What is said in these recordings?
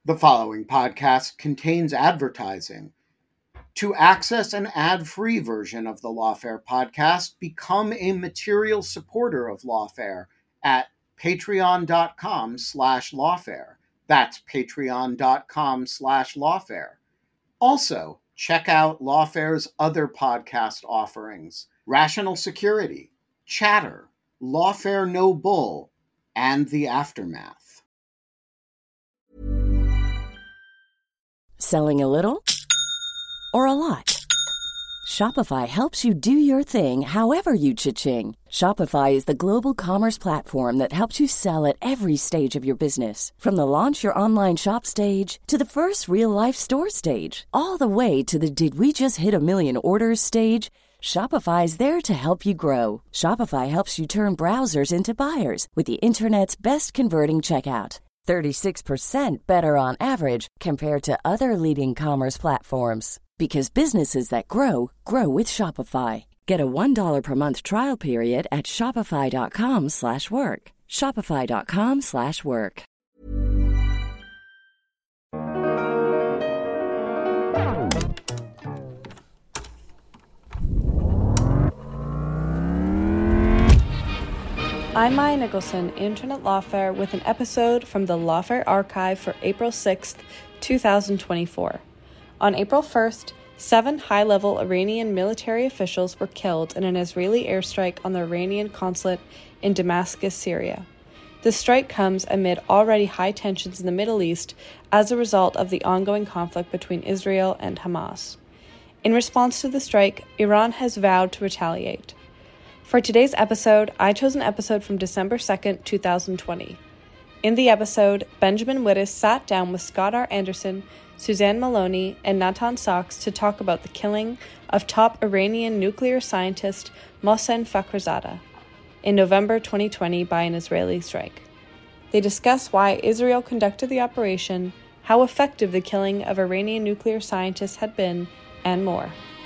The following podcast contains advertising. To access an ad-free version of the Lawfare podcast, become a material supporter of Lawfare at patreon.com/lawfare. That's patreon.com/lawfare. Also, check out Lawfare's other podcast offerings: Rational Security, Chatter, Lawfare No Bull, and The Aftermath. Selling a little or a lot? Shopify helps you do your thing however you cha-ching. Shopify is the global commerce platform that helps you sell at every stage of your business. From the launch your online shop stage to the first real-life store stage, all the way to the did we just hit a million orders stage. Shopify is there to help you grow. Shopify helps you turn browsers into buyers with the internet's best converting checkout. 36% better on average compared to other leading commerce platforms. Because businesses that grow, grow with Shopify. Get a $1 per month trial period at shopify.com/work. Shopify.com/work. I'm Maya Nicholson, intern at Lawfare, with an episode from the Lawfare archive for April 6th, 2024. On April 1st, 7 high-level Iranian military officials were killed in an Israeli airstrike on the Iranian consulate in Damascus, Syria. The strike comes amid already high tensions in the Middle East as a result of the ongoing conflict between Israel and Hamas. In response to the strike, Iran has vowed to retaliate. For today's episode, I chose an episode from December 2nd, 2020. In the episode, Benjamin Wittes sat down with Scott R. Anderson, Suzanne Maloney, and Natan Saks to talk about the killing of top Iranian nuclear scientist Mohsen Fakhrizadeh in November 2020 by an Israeli strike. They discuss why Israel conducted the operation, how effective the killing of Iranian nuclear scientists had been, and more.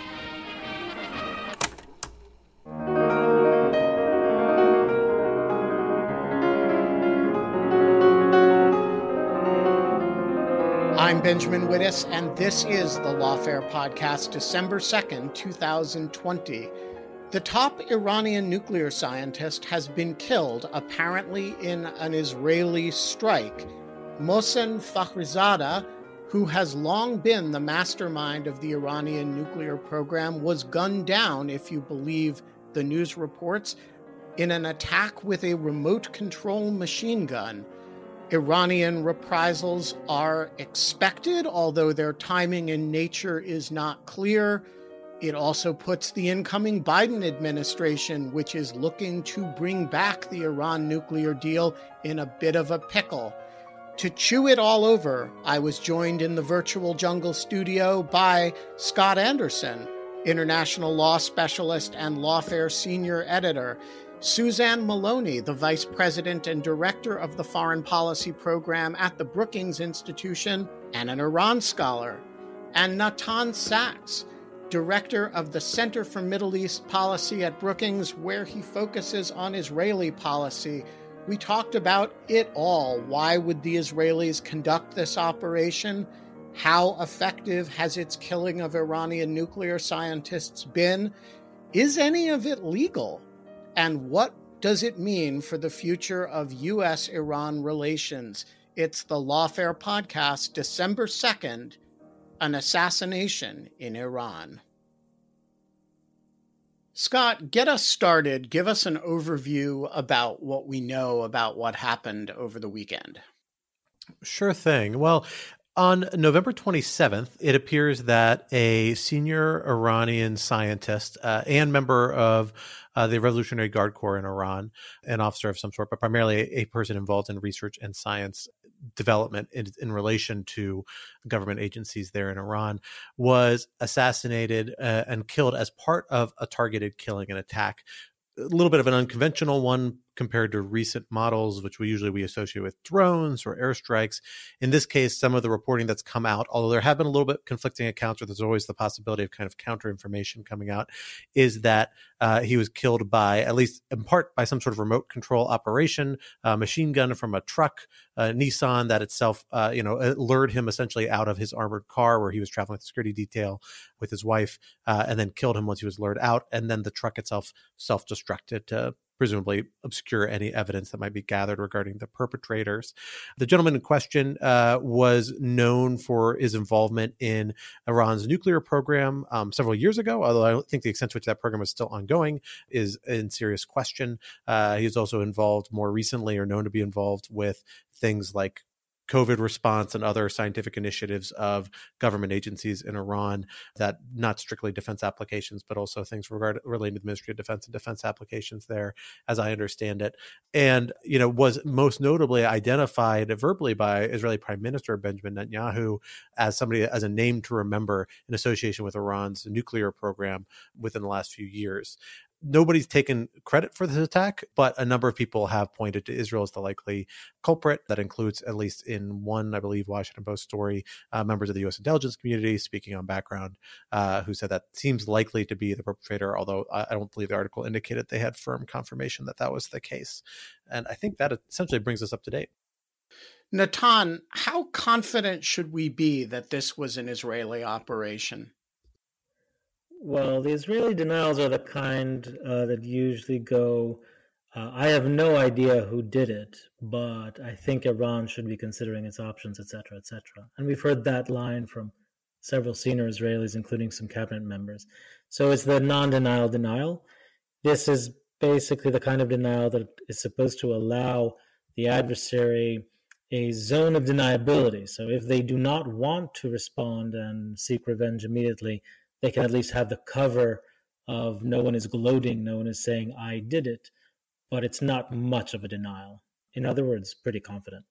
I'm Benjamin Wittes, and this is the Lawfare podcast, December 2nd, 2020. The top Iranian nuclear scientist has been killed, apparently in an Israeli strike. Mohsen Fakhrizadeh, who has long been the mastermind of the Iranian nuclear program, was gunned down, if you believe the news reports, in an attack with a remote control machine gun. Iranian reprisals are expected, although their timing and nature is not clear. It also puts the incoming Biden administration, which is looking to bring back the Iran nuclear deal, in a bit of a pickle. To chew it all over, I was joined in the virtual jungle studio by Scott Anderson, international law specialist and Lawfare senior editor, Suzanne Maloney, the Vice President and Director of the Foreign Policy Program at the Brookings Institution and an Iran scholar, and Natan Saks, Director of the Center for Middle East Policy at Brookings, where he focuses on Israeli policy. We talked about it all. Why would the Israelis conduct this operation? How effective has its killing of Iranian nuclear scientists been? Is any of it legal? And what does it mean for the future of U.S.-Iran relations? It's the Lawfare podcast, December 2nd, an assassination in Iran. Scott, get us started. Give us an overview about what we know about what happened over the weekend. Sure thing. Well, on November 27th, it appears that a senior Iranian scientist and member of the Revolutionary Guard Corps in Iran, an officer of some sort, but primarily a person involved in research and science development in relation to government agencies there in Iran, was assassinated and killed as part of a targeted killing and attack. A little bit of an unconventional one, compared to recent models, which we associate with drones or airstrikes. In this case, some of the reporting that's come out, although there have been a little bit conflicting accounts, or there's always the possibility of kind of counter information coming out, is that he was killed by, at least in part, by some sort of remote control operation, machine gun from a truck, Nissan that itself, lured him essentially out of his armored car where he was traveling with the security detail with his wife, and then killed him once he was lured out. And then the truck itself self-destructed to presumably obscure any evidence that might be gathered regarding the perpetrators. The gentleman in question was known for his involvement in Iran's nuclear program several years ago, although I don't think the extent to which that program is still ongoing is in serious question. He was also involved more recently, or known to be involved with things like COVID response and other scientific initiatives of government agencies in Iran, that not strictly defense applications, but also things related to the Ministry of Defense and defense applications there, as I understand it. And, was most notably identified verbally by Israeli Prime Minister Benjamin Netanyahu as a name to remember in association with Iran's nuclear program within the last few years. Nobody's taken credit for this attack, but a number of people have pointed to Israel as the likely culprit. That includes, at least in one, I believe, Washington Post story, members of the U.S. intelligence community speaking on background, who said that seems likely to be the perpetrator, although I don't believe the article indicated they had firm confirmation that was the case. And I think that essentially brings us up to date. Natan, how confident should we be that this was an Israeli operation? Well, the Israeli denials are the kind that usually go, I have no idea who did it, but I think Iran should be considering its options, etc., etc. And we've heard that line from several senior Israelis, including some cabinet members. So it's the non-denial denial. This is basically the kind of denial that is supposed to allow the adversary a zone of deniability. So if they do not want to respond and seek revenge immediately, they can at least have the cover of no one is gloating, no one is saying, I did it, but it's not much of a denial. In other words, pretty confident.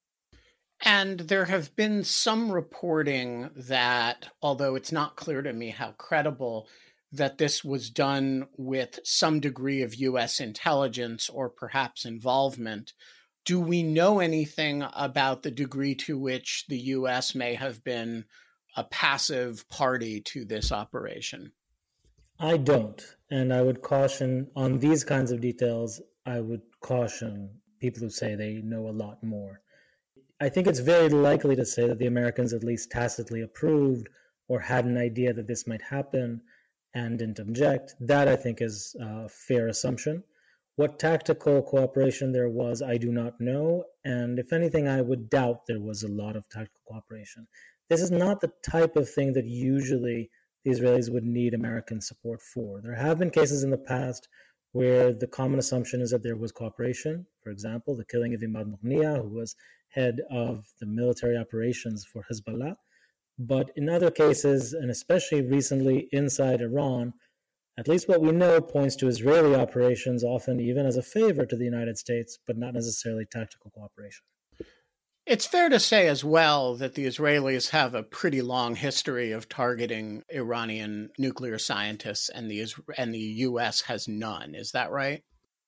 And there have been some reporting that, although it's not clear to me how credible, that this was done with some degree of U.S. intelligence or perhaps involvement. Do we know anything about the degree to which the U.S. may have been a passive party to this operation? I don't. And I would caution on these kinds of details, I would caution people who say they know a lot more. I think it's very likely to say that the Americans at least tacitly approved or had an idea that this might happen and didn't object. That, I think, is a fair assumption. What tactical cooperation there was, I do not know. And if anything, I would doubt there was a lot of tactical cooperation. This is not the type of thing that usually the Israelis would need American support for. There have been cases in the past where the common assumption is that there was cooperation. For example, the killing of Imad Mughniya, who was head of the military operations for Hezbollah. But in other cases, and especially recently inside Iran, at least what we know points to Israeli operations, often even as a favor to the United States, but not necessarily tactical cooperation. It's fair to say as well that the Israelis have a pretty long history of targeting Iranian nuclear scientists, and the U.S. has none. Is that right?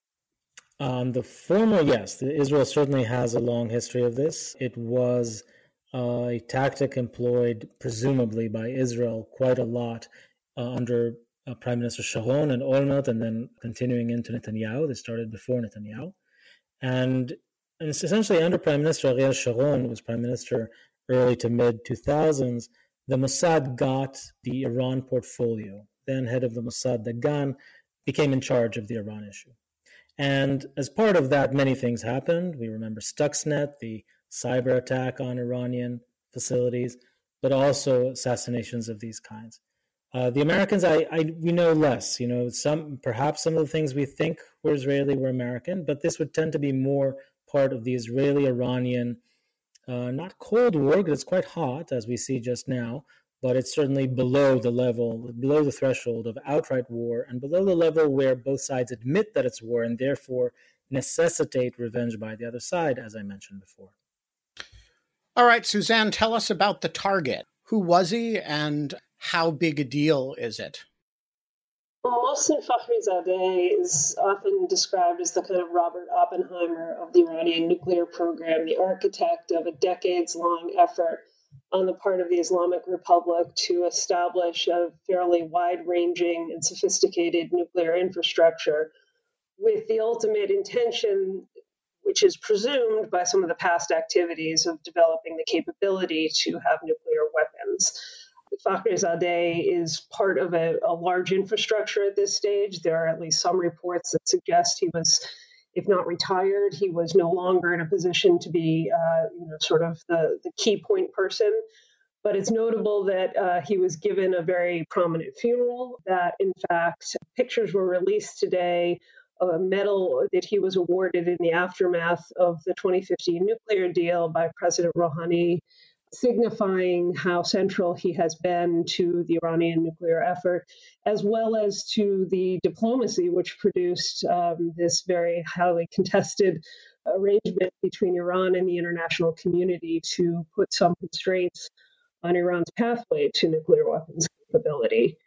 The former, yes. Israel certainly has a long history of this. It was a tactic employed, presumably, by Israel quite a lot under Prime Minister Sharon and Olmert, and then continuing into Netanyahu. They started before Netanyahu. And it's essentially under Prime Minister Ariel Sharon, who was Prime Minister early to mid-2000s, the Mossad got the Iran portfolio. Then head of the Mossad, Dagan, became in charge of the Iran issue. And as part of that, many things happened. We remember Stuxnet, the cyber attack on Iranian facilities, but also assassinations of these kinds. The Americans, we know less. Perhaps some of the things we think were Israeli were American, but this would tend to be more part of the Israeli-Iranian, not Cold War, because it's quite hot, as we see just now, but it's certainly below the threshold of outright war, and below the level where both sides admit that it's war and therefore necessitate revenge by the other side, as I mentioned before. All right, Suzanne, tell us about the target. Who was he, and how big a deal is it? Well, Mohsen Fakhrizadeh is often described as the kind of Robert Oppenheimer of the Iranian nuclear program, the architect of a decades-long effort on the part of the Islamic Republic to establish a fairly wide-ranging and sophisticated nuclear infrastructure with the ultimate intention, which is presumed by some of the past activities, of developing the capability to have nuclear weapons. Fakhrizadeh is part of a large infrastructure at this stage. There are at least some reports that suggest he was, if not retired, he was no longer in a position to be, sort of the key point person. But it's notable that he was given a very prominent funeral, that in fact pictures were released today of a medal that he was awarded in the aftermath of the 2015 nuclear deal by President Rouhani, signifying how central he has been to the Iranian nuclear effort, as well as to the diplomacy which produced this very highly contested arrangement between Iran and the international community to put some constraints on Iran's pathway to nuclear weapons capability.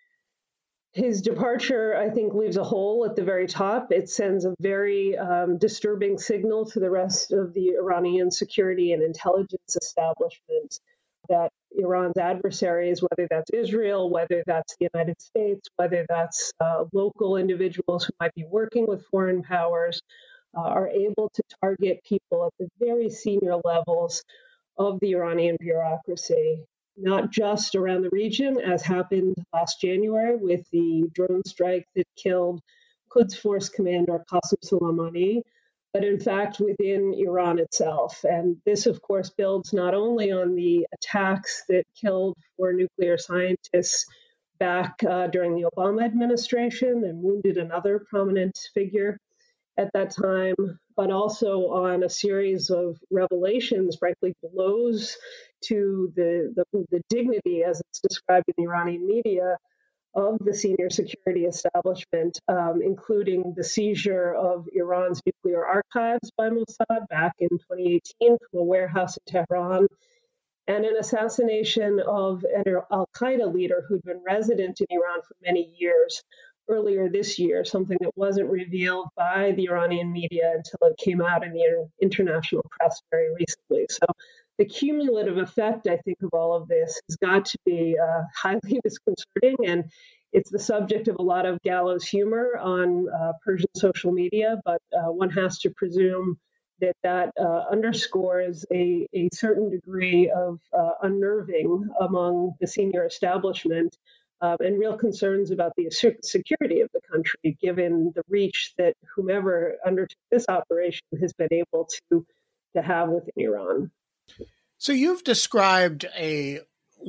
His departure, I think, leaves a hole at the very top. It sends a very disturbing signal to the rest of the Iranian security and intelligence establishment that Iran's adversaries, whether that's Israel, whether that's the United States, whether that's local individuals who might be working with foreign powers, are able to target people at the very senior levels of the Iranian bureaucracy, not just around the region, as happened last January with the drone strike that killed Quds Force Commander Qasem Soleimani, but in fact within Iran itself. And this, of course, builds not only on the attacks that killed 4 nuclear scientists back during the Obama administration and wounded another prominent figure at that time, but also on a series of revelations, frankly, blows to the dignity, as it's described in the Iranian media, of the senior security establishment, including the seizure of Iran's nuclear archives by Mossad back in 2018 from a warehouse in Tehran, and an assassination of an al-Qaeda leader who'd been resident in Iran for many years earlier this year, something that wasn't revealed by the Iranian media until it came out in the international press very recently. So the cumulative effect, I think, of all of this has got to be highly disconcerting, and it's the subject of a lot of gallows humor on Persian social media, but one has to presume that underscores a certain degree of unnerving among the senior establishment and real concerns about the security of the country, given the reach that whomever undertook this operation has been able to have within Iran. So you've described a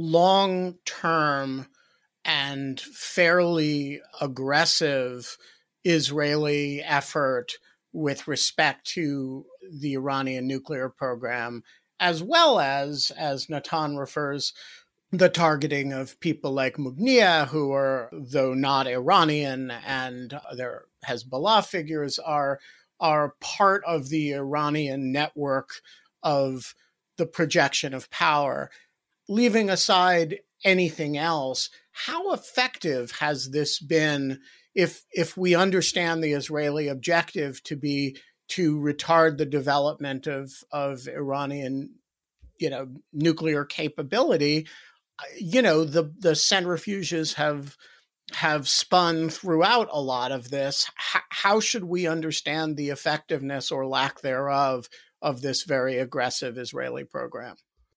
long-term and fairly aggressive Israeli effort with respect to the Iranian nuclear program, as well as Natan refers, the targeting of people like Mugnieh, who are, though not Iranian, and their Hezbollah figures are part of the Iranian network of the projection of power. Leaving aside anything else, how effective has this been if we understand the Israeli objective to be to retard the development of Iranian, nuclear capability? The centrifuges have spun throughout a lot of this. How should we understand the effectiveness or lack thereof of this very aggressive Israeli program?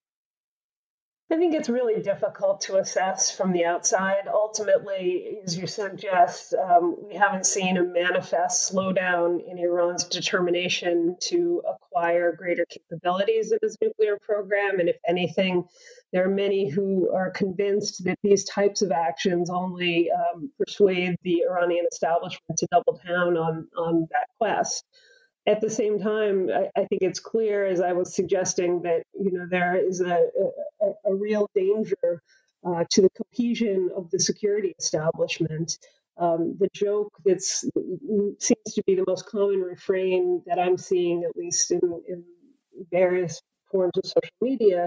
I think it's really difficult to assess from the outside. Ultimately, as you suggest, we haven't seen a manifest slowdown in Iran's determination to acquire greater capabilities in its nuclear program. And if anything, there are many who are convinced that these types of actions only persuade the Iranian establishment to double down on that quest. At the same time, I think it's clear, as I was suggesting, that there is a real danger to the cohesion of the security establishment. The joke that seems to be the most common refrain that I'm seeing, at least in various forms of social media,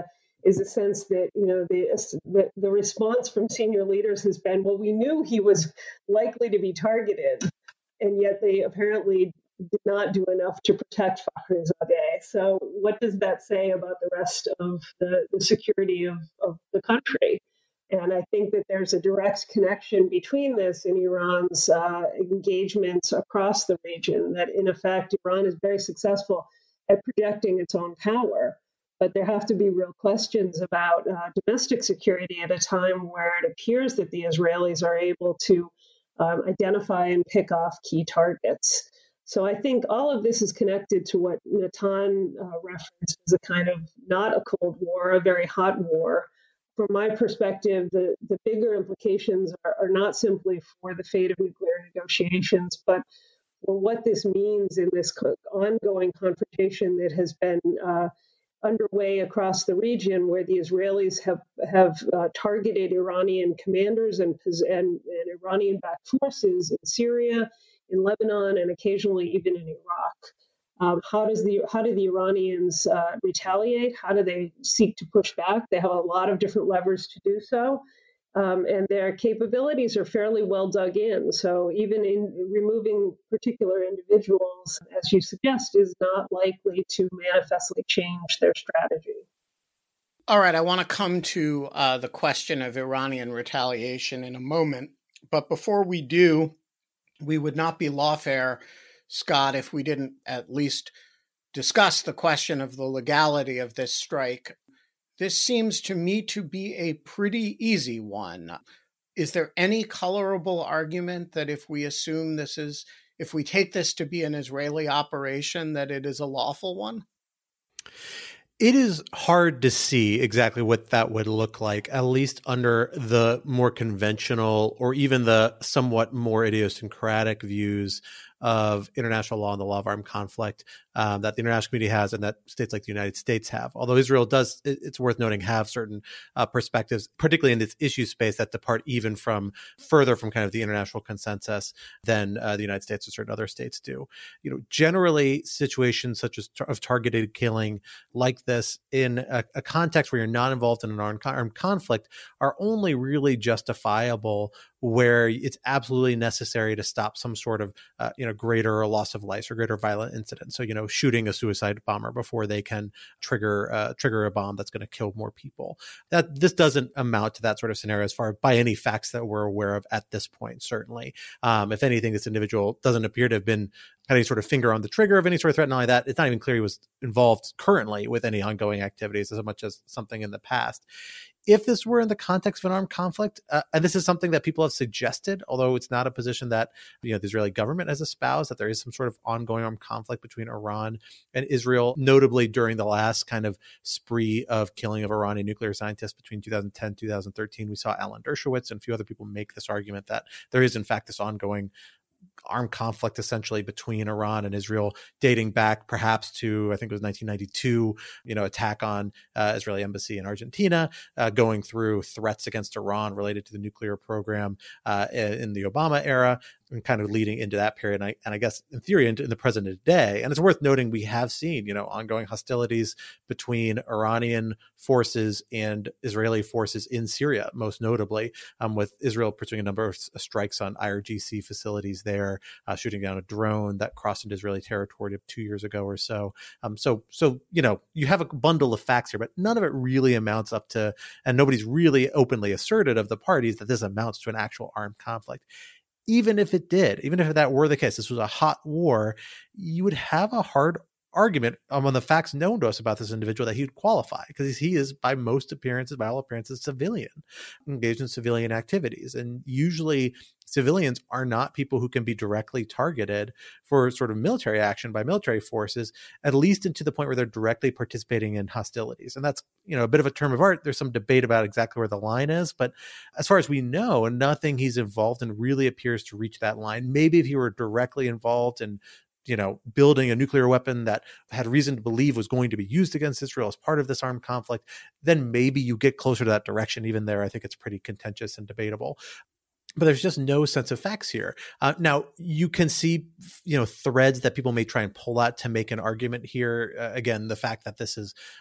is a sense that, the response from senior leaders has been, well, we knew he was likely to be targeted, and yet they apparently did not do enough to protect Fakhrizadeh. So what does that say about the rest of the security of the country? And I think that there's a direct connection between this and Iran's engagements across the region, that in effect, Iran is very successful at projecting its own power. But there have to be real questions about domestic security at a time where it appears that the Israelis are able to identify and pick off key targets. So I think all of this is connected to what Natan referenced as a kind of not a Cold War, a very hot war. From my perspective, the bigger implications are not simply for the fate of nuclear negotiations, but for what this means in this ongoing confrontation that has been underway across the region, where the Israelis have targeted Iranian commanders and Iranian-backed forces in Syria, in Lebanon, and occasionally even in Iraq. How do the Iranians retaliate? How do they seek to push back? They have a lot of different levers to do so, and their capabilities are fairly well dug in. So even in removing particular individuals, as you suggest, is not likely to manifestly change their strategy. All right, I want to come to the question of Iranian retaliation in a moment. But before we do, we would not be lawfare, Scott, if we didn't at least discuss the question of the legality of this strike. This seems to me to be a pretty easy one. Is there any colorable argument that if we take this to be an Israeli operation, that it is a lawful one? It is hard to see exactly what that would look like, at least under the more conventional or even the somewhat more idiosyncratic views of international law and the law of armed conflict that the international community has and that states like the United States have. Although Israel does, it's worth noting, have certain perspectives, particularly in this issue space, that depart even further from kind of the international consensus than the United States or certain other states do. Generally, situations such as of targeted killing like this in a context where you're not involved in an armed conflict are only really justifiable where it's absolutely necessary to stop some sort of greater loss of life or greater violent incident. So shooting a suicide bomber before they can trigger a bomb that's going to kill more people. That this doesn't amount to that sort of scenario as far by any facts that we're aware of at this point. Certainly, if anything, this individual doesn't appear to have been any sort of finger on the trigger of any sort of threat. Not only that, it's not even clear he was involved currently with any ongoing activities as much as something in the past. If this were in the context of an armed conflict, and this is something that people have suggested, although it's not a position that the Israeli government has espoused, that there is some sort of ongoing armed conflict between Iran and Israel, notably during the last kind of spree of killing of Iranian nuclear scientists between 2010 2013. We saw Alan Dershowitz and a few other people make this argument that there is in fact this ongoing armed conflict essentially between Iran and Israel, dating back perhaps to, I think it was 1992, attack on Israeli embassy in Argentina, going through threats against Iran related to the nuclear program in the Obama era, and kind of leading into that period. And I guess in theory, in the present day. And it's worth noting we have seen, ongoing hostilities between Iranian forces and Israeli forces in Syria, most notably, with Israel pursuing a number of strikes on IRGC facilities there, shooting down a drone that crossed into Israeli territory 2 years ago or so. So you have a bundle of facts here, but none of it really amounts up to, and nobody's really openly asserted of the parties that this amounts to an actual armed conflict. Even if it did, even if that were the case, this was a hot war, you would have a hard argument on the facts known to us about this individual that he would qualify, because he is by all appearances, civilian, engaged in civilian activities. And usually civilians are not people who can be directly targeted for sort of military action by military forces, at least into the point where they're directly participating in hostilities. And that's, a bit of a term of art. There's some debate about exactly where the line is, but as far as we know, nothing he's involved in really appears to reach that line. Maybe if he were directly involved in building a nuclear weapon that had reason to believe was going to be used against Israel as part of this armed conflict, then maybe you get closer to that direction. Even there, I think it's pretty contentious and debatable. But there's just no sense of facts here. Now, you can see, threads that people may try and pull out to make an argument here. Again, the fact that this is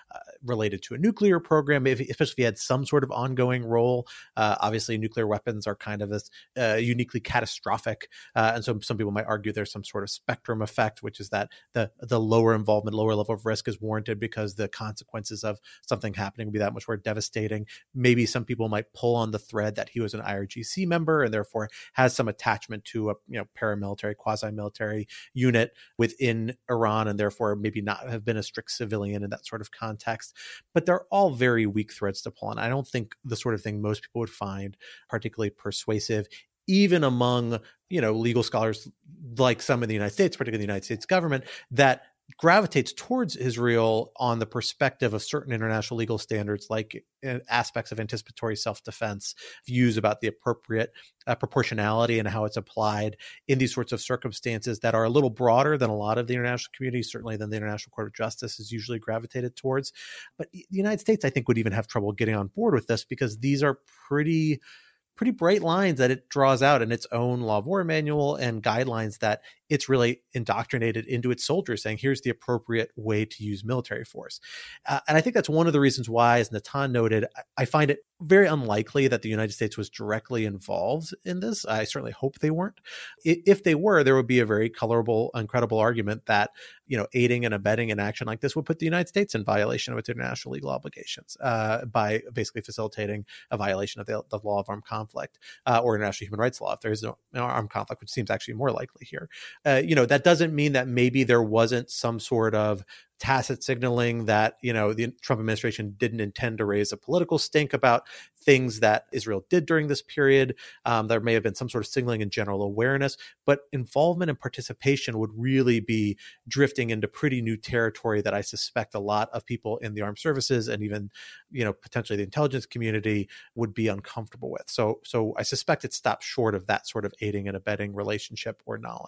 related to a nuclear program, especially if he had some sort of ongoing role. Obviously, nuclear weapons are kind of this uniquely catastrophic. And so some people might argue there's some sort of spectrum effect, which is that the lower involvement, lower level of risk is warranted because the consequences of something happening would be that much more devastating. Maybe some people might pull on the thread that he was an IRGC member and therefore has some attachment to a paramilitary, quasi-military unit within Iran, and therefore maybe not have been a strict civilian in that sort of context. But they're all very weak threads to pull on. I don't think the sort of thing most people would find particularly persuasive, even among legal scholars like some in the United States, particularly the United States government, that gravitates towards Israel on the perspective of certain international legal standards, like aspects of anticipatory self-defense, views about the appropriate proportionality and how it's applied in these sorts of circumstances that are a little broader than a lot of the international community, certainly than the International Court of Justice is usually gravitated towards. But the United States, I think, would even have trouble getting on board with this because these are pretty bright lines that it draws out in its own law of war manual and guidelines that it's really indoctrinated into its soldiers, saying here's the appropriate way to use military force. And I think that's one of the reasons why, as Natan noted, I find it very unlikely that the United States was directly involved in this. I certainly hope they weren't. If they were, there would be a very colorable and credible argument that aiding and abetting an action like this would put the United States in violation of its international legal obligations by basically facilitating a violation of the law of armed conflict or international human rights law if there is no armed conflict, which seems actually more likely here. That doesn't mean that maybe there wasn't some sort of tacit signaling that, the Trump administration didn't intend to raise a political stink about things that Israel did during this period. There may have been some sort of signaling and general awareness, but involvement and participation would really be drifting into pretty new territory that I suspect a lot of people in the armed services and even, potentially the intelligence community would be uncomfortable with. So I suspect it stops short of that sort of aiding and abetting relationship or knowledge.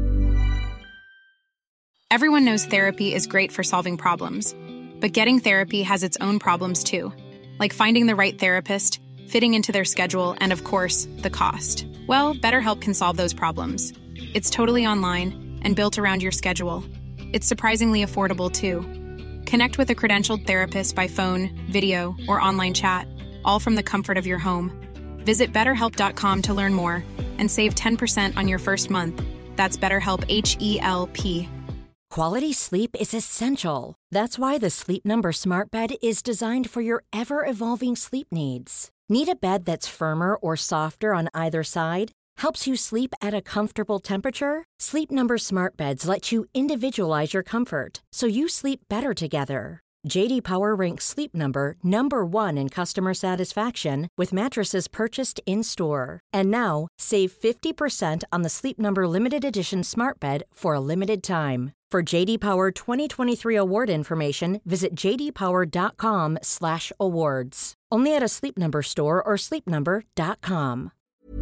Everyone knows therapy is great for solving problems, but getting therapy has its own problems too, like finding the right therapist, fitting into their schedule, and of course, the cost. Well, BetterHelp can solve those problems. It's totally online and built around your schedule. It's surprisingly affordable too. Connect with a credentialed therapist by phone, video, or online chat, all from the comfort of your home. Visit BetterHelp.com to learn more and save 10% on your first month. That's BetterHelp, H-E-L-P. Quality sleep is essential. That's why the Sleep Number Smart Bed is designed for your ever-evolving sleep needs. Need a bed that's firmer or softer on either side? Helps you sleep at a comfortable temperature? Sleep Number Smart Beds let you individualize your comfort, so you sleep better together. J.D. Power ranks Sleep Number number 1 in customer satisfaction with mattresses purchased in-store. And now, save 50% on the Sleep Number Limited Edition Smart Bed for a limited time. For J.D. Power 2023 award information, visit jdpower.com/awards. Only at a Sleep Number store or sleepnumber.com.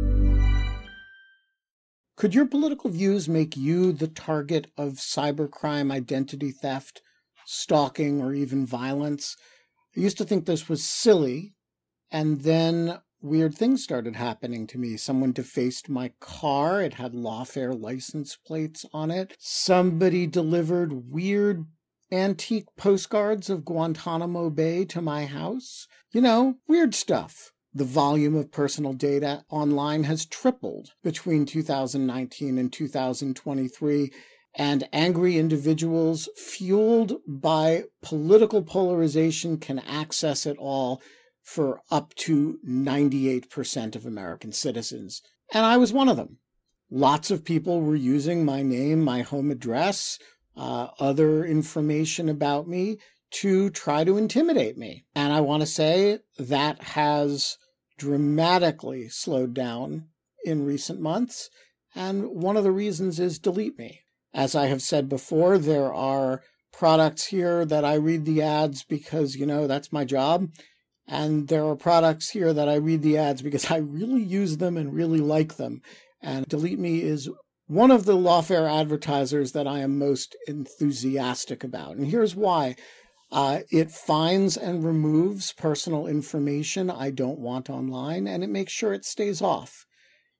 Could your political views make you the target of cybercrime, identity theft, stalking, or even violence? I used to think this was silly, and then weird things started happening to me. Someone defaced my car. It had lawfare license plates on it. Somebody delivered weird antique postcards of Guantanamo Bay to my house. Weird stuff. The volume of personal data online has tripled between 2019 and 2023, and angry individuals fueled by political polarization can access it all for up to 98% of American citizens. And I was one of them. Lots of people were using my name, my home address, other information about me to try to intimidate me. And I want to say that has dramatically slowed down in recent months. And one of the reasons is Delete Me. As I have said before, there are products here that I read the ads because, that's my job. And there are products here that I read the ads because I really use them and really like them. And Delete Me is one of the lawfare advertisers that I am most enthusiastic about. And here's why. It finds and removes personal information I don't want online, and it makes sure it stays off.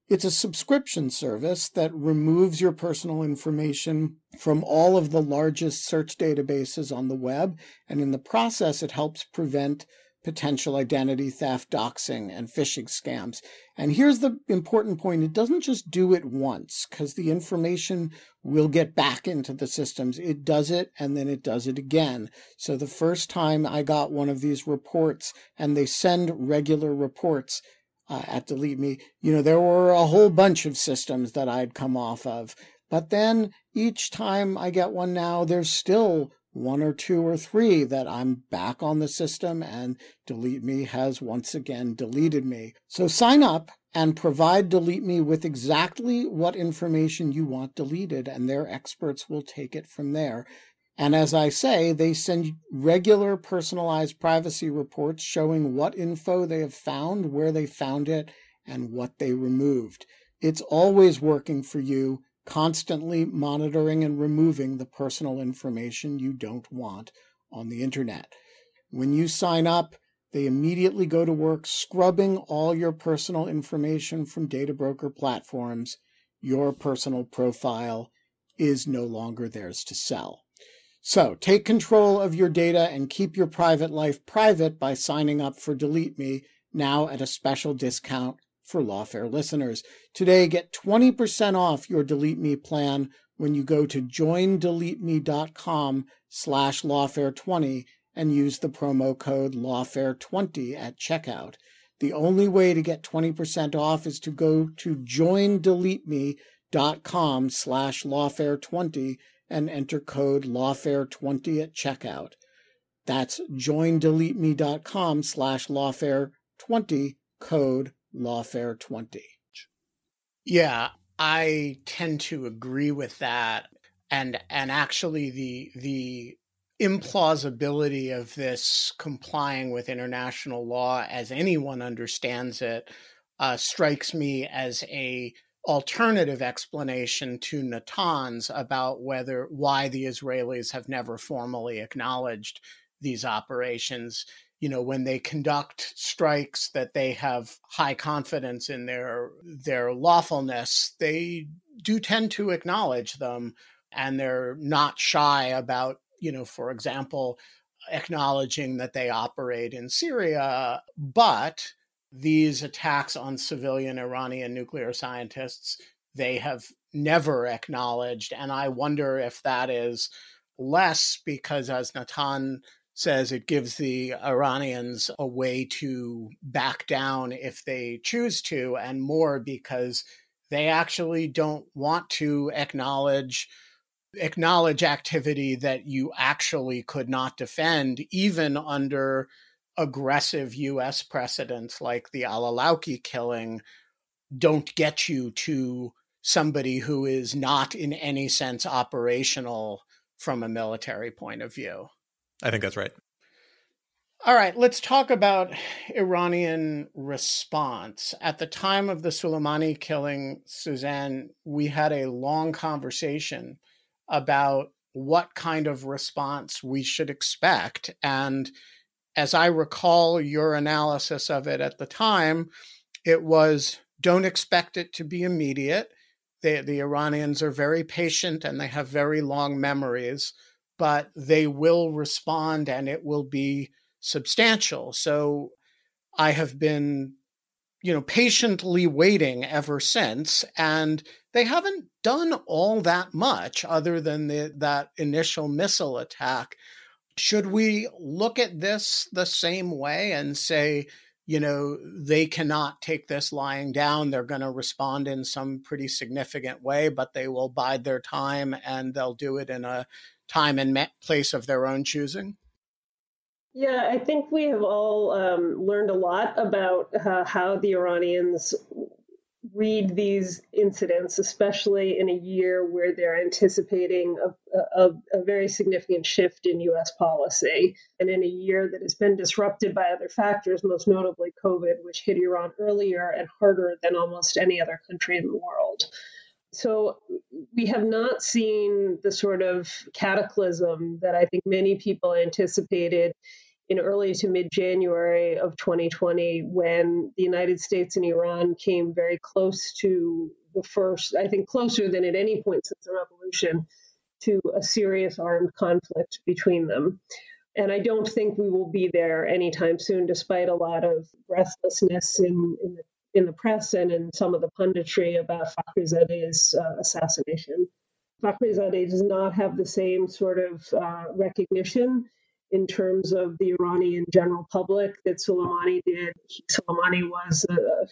It's a subscription service that removes your personal information from all of the largest search databases on the web, and in the process, it helps prevent potential identity theft, doxing, and phishing scams. And here's the important point. It doesn't just do it once, because the information will get back into the systems. It does it, and then it does it again. So the first time I got one of these reports, and they send regular reports at Delete Me, there were a whole bunch of systems that I'd come off of. But then each time I get one now, there's still one or two or three that I'm back on the system, and Delete Me has once again deleted me. So sign up and provide Delete Me with exactly what information you want deleted, and their experts will take it from there. And as I say, they send regular personalized privacy reports showing what info they have found, where they found it, and what they removed. It's always working for you, constantly monitoring and removing the personal information you don't want on the internet. When you sign up, they immediately go to work scrubbing all your personal information from data broker platforms. Your personal profile is no longer theirs to sell. So take control of your data and keep your private life private by signing up for Delete Me, now at a special discount for Lawfare listeners. Today, get 20% off your Delete Me plan when you go to joindeleteme.com/lawfare20 and use the promo code lawfare20 at checkout. The only way to get 20% off is to go to joindeleteme.com/lawfare20 and enter code lawfare20 at checkout. That's joindeleteme.com/lawfare20, code lawfare20. Yeah, I tend to agree with that. And actually the implausibility of this complying with international law as anyone understands it strikes me as a alternative explanation to Natan's about why the Israelis have never formally acknowledged these operations. When they conduct strikes that they have high confidence in their lawfulness, they do tend to acknowledge them, and they're not shy about, for example, acknowledging that they operate in Syria. But these attacks on civilian Iranian nuclear scientists, they have never acknowledged. And I wonder if that is less because, as Natan says, it gives the Iranians a way to back down if they choose to, and more because they actually don't want to acknowledge activity that you actually could not defend, even under aggressive U.S. precedents like the al-Awlaki killing, don't get you to somebody who is not in any sense operational from a military point of view. I think that's right. All right, let's talk about Iranian response. At the time of the Soleimani killing, Suzanne, we had a long conversation about what kind of response we should expect. And as I recall your analysis of it at the time, it was, don't expect it to be immediate. The Iranians are very patient and they have very long memories, but they will respond and it will be substantial. So I have been, patiently waiting ever since, and they haven't done all that much other than that initial missile attack. Should we look at this the same way and say, they cannot take this lying down. They're going to respond in some pretty significant way, but they will bide their time and they'll do it in a time and place of their own choosing? Yeah, I think we have all learned a lot about how the Iranians read these incidents, especially in a year where they're anticipating a very significant shift in U.S. policy, and in a year that has been disrupted by other factors, most notably COVID, which hit Iran earlier and harder than almost any other country in the world. So we have not seen the sort of cataclysm that I think many people anticipated in early to mid-January of 2020, when the United States and Iran came very close to the first, I think closer than at any point since the revolution, to a serious armed conflict between them. And I don't think we will be there anytime soon, despite a lot of breathlessness in the press and in some of the punditry about Fakhrizadeh's assassination. Fakhrizadeh does not have the same sort of recognition in terms of the Iranian general public that Soleimani did. Soleimani was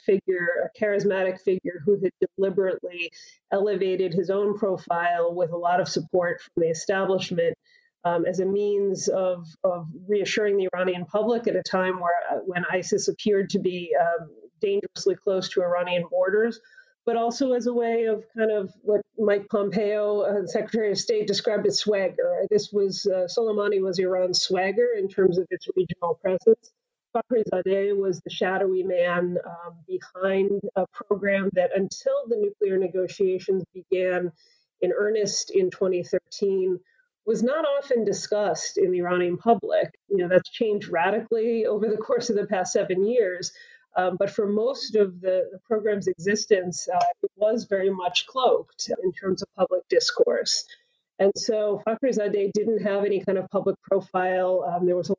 a charismatic figure who had deliberately elevated his own profile with a lot of support from the establishment as a means of reassuring the Iranian public at a time when ISIS appeared to be dangerously close to Iranian borders, but also as a way of kind of what Mike Pompeo, the Secretary of State, described as swagger. This was Soleimani was Iran's swagger in terms of its regional presence. Fakhrizadeh was the shadowy man behind a program that, until the nuclear negotiations began in earnest in 2013, was not often discussed in the Iranian public. That's changed radically over the course of the past 7 years. But for most of the program's existence, it was very much cloaked in terms of public discourse. And so Fakhrizadeh didn't have any kind of public profile. There were